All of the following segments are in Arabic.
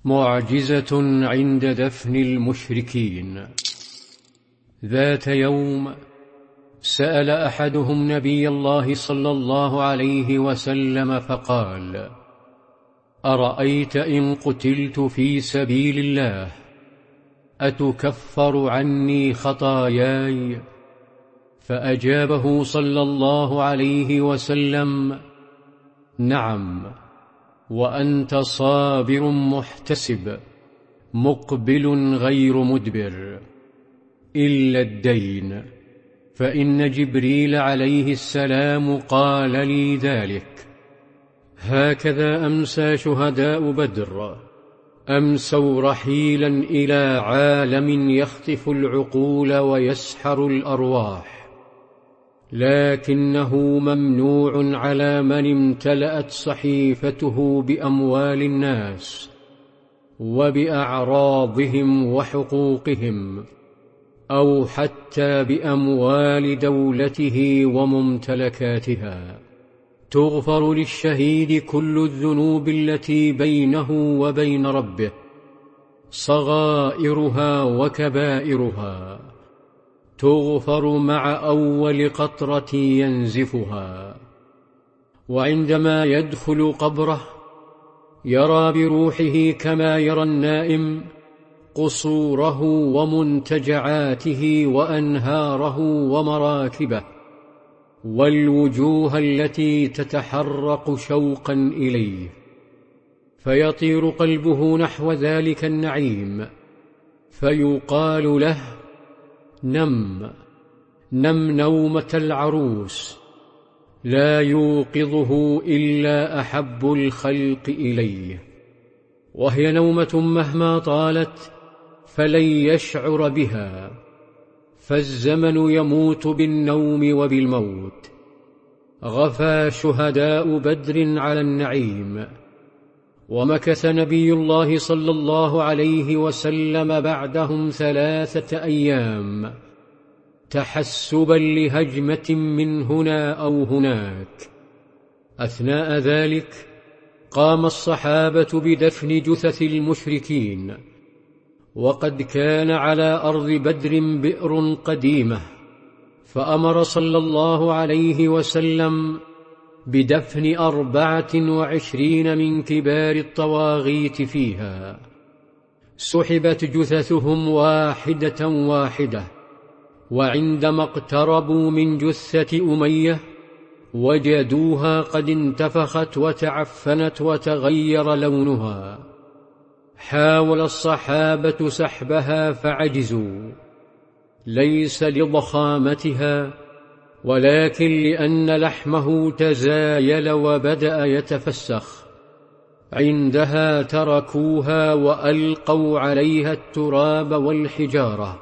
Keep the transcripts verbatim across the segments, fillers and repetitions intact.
معجزة عند دفن المشركين. ذات يوم سأل أحدهم نبي الله صلى الله عليه وسلم فقال: أرأيت إن قتلت في سبيل الله أتكفر عني خطاياي؟ فأجابه صلى الله عليه وسلم: نعم، وأنت صابر محتسب مقبل غير مدبر، إلا الدين، فإن جبريل عليه السلام قال لي ذلك. هكذا أمسى شهداء بدر، أمسوا رحيلا إلى عالم يخطف العقول ويسحر الأرواح، لكنه ممنوع على من امتلأت صحيفته بأموال الناس وبأعراضهم وحقوقهم، أو حتى بأموال دولته وممتلكاتها. تغفر للشهيد كل الذنوب التي بينه وبين ربه، صغائرها وكبائرها، تغفر مع أول قطرة ينزفها. وعندما يدخل قبره يرى بروحه كما يرى النائم قصوره ومنتجعاته وأنهاره ومراكبه، والوجوه التي تتحرق شوقا إليه، فيطير قلبه نحو ذلك النعيم، فيقال له: نم نم نومة العروس، لا يوقظه إلا أحب الخلق إليه، وهي نومة مهما طالت فلن يشعر بها، فالزمن يموت بالنوم وبالموت. غفى شهداء بدر على النعيم، ومكث نبي الله صلى الله عليه وسلم بعدهم ثلاثة أيام تحسبا لهجمة من هنا أو هناك. أثناء ذلك قام الصحابة بدفن جثث المشركين، وقد كان على أرض بدر بئر قديمة، فأمر صلى الله عليه وسلم بدفن أربعة وعشرين من كبار الطواغيت فيها. سحبت جثثهم واحدة واحدة، وعندما اقتربوا من جثة أمية وجدوها قد انتفخت وتعفنت وتغير لونها. حاول الصحابة سحبها فعجزوا، ليس لضخامتها، ولكن لأن لحمه تزايل وبدأ يتفسخ. عندها تركوها وألقوا عليها التراب والحجارة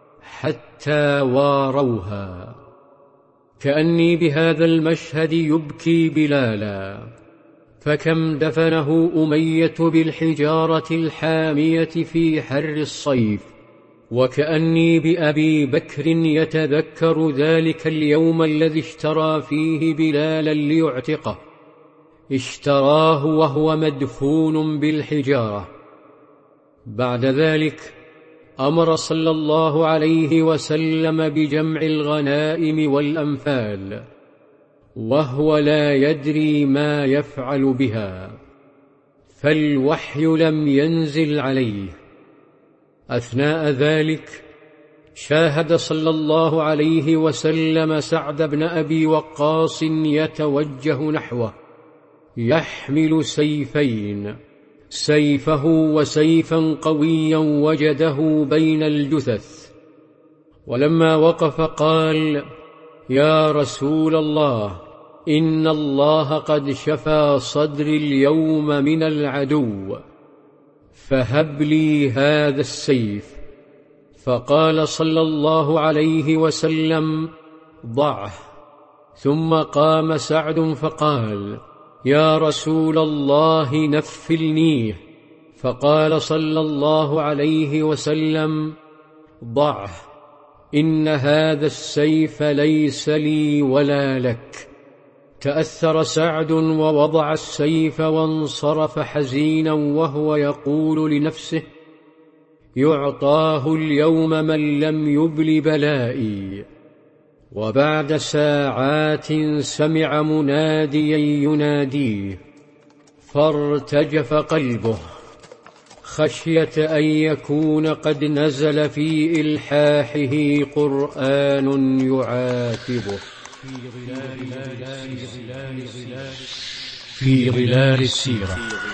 حتى واروها. كأني بهذا المشهد يبكي بلالا، فكم دفنه أمية بالحجارة الحامية في حر الصيف، وكأني بأبي بكر يتذكر ذلك اليوم الذي اشترى فيه بلالا ليعتقه، اشتراه وهو مدفون بالحجارة. بعد ذلك أمر صلى الله عليه وسلم بجمع الغنائم والأنفال، وهو لا يدري ما يفعل بها، فالوحي لم ينزل عليه. أثناء ذلك شاهد صلى الله عليه وسلم سعد بن أبي وقاص يتوجه نحوه يحمل سيفين، سيفه وسيفا قويا وجده بين الجثث. ولما وقف قال: يا رسول الله، إن الله قد شفى صدري اليوم من العدو، فهب لي هذا السيف. فقال صلى الله عليه وسلم: ضعه. ثم قام سعد فقال: يا رسول الله، نفلنيه. فقال صلى الله عليه وسلم: ضعه، إن هذا السيف ليس لي ولا لك، تأثر سعد ووضع السيف وانصرف حزينا وهو يقول لنفسه: يعطاه اليوم من لم يبل بلائي. وبعد ساعات سمع مناديا يناديه، فارتجف قلبه خشية أن يكون قد نزل في إلحاحه قرآن يعاتبه. في ظلال السيرة.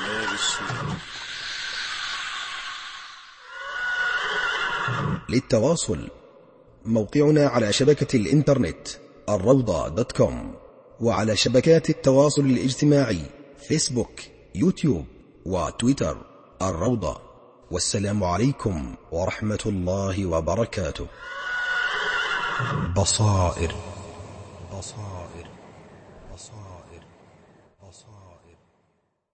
للتواصل موقعنا على شبكة الإنترنت الروضة دوت كوم، وعلى شبكات التواصل الاجتماعي فيسبوك، يوتيوب، وتويتر الروضة. والسلام عليكم ورحمة الله وبركاته. بصائر بصائر